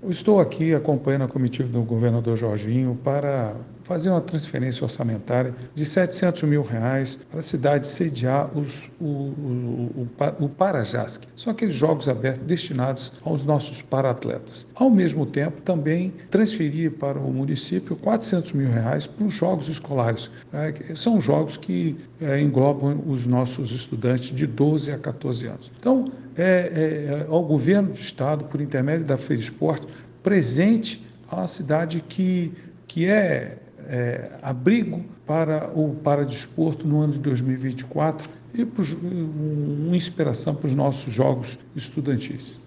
Eu estou aqui acompanhando a comitiva do governador Jorginho para fazer uma transferência orçamentária de R$ 700 mil para a cidade sediar o Parajasc. São aqueles jogos abertos destinados aos nossos para-atletas. Ao mesmo tempo, também transferir para o município R$ 400 mil para os jogos escolares. São jogos que englobam os nossos estudantes de 12 a 14 anos. Então, ao governo do estado, por intermédio da Feira Esporte, presente a uma cidade que é abrigo para o paradesporto no ano de 2024 e uma inspiração para os nossos jogos estudantis.